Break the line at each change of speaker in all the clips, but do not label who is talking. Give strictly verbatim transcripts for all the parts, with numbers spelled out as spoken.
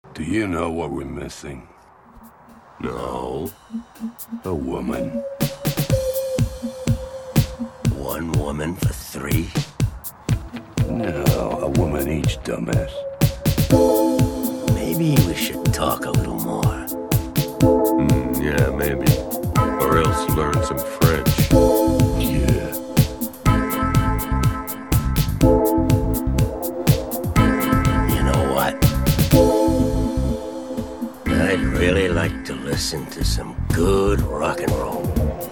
Do you know what we're missing?
No.
A woman.
One woman for three?
No, a woman each, dumbass.
Maybe we should talk a little more.
Mm, yeah, maybe. Or else learn some French.
Yeah.
You know what? I'd really like to listen to some good rock and roll.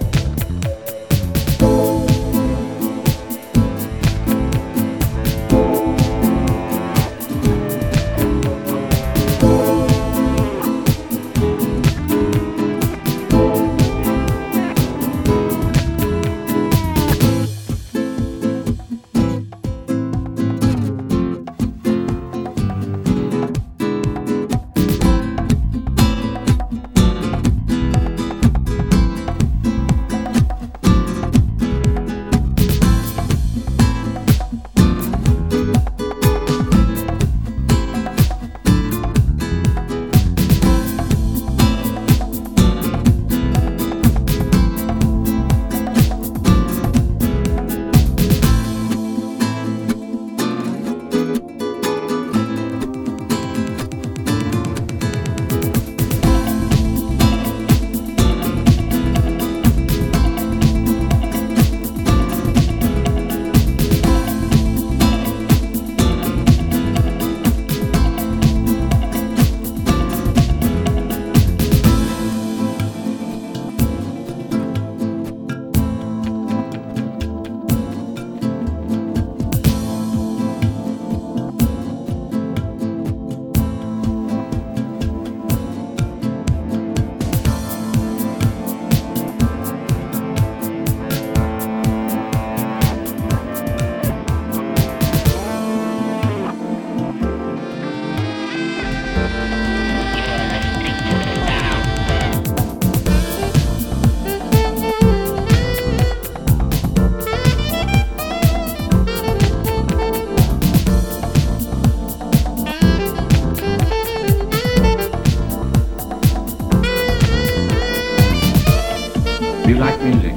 Do you like music?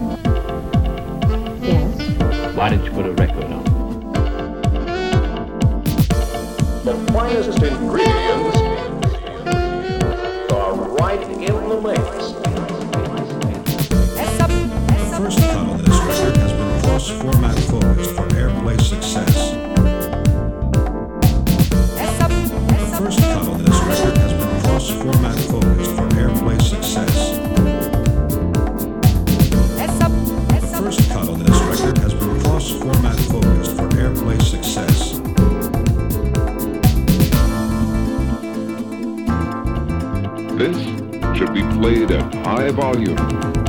Yes.
Why didn't you put a record on?
The finest ingredients are right in the mix.
The first cut on this record has been cross-format focused for airplay success. The first cut on this record has been cross-format focused for airplay success. The first cut on this record has been cross-format focused for airplay success.
This should be played at high volume.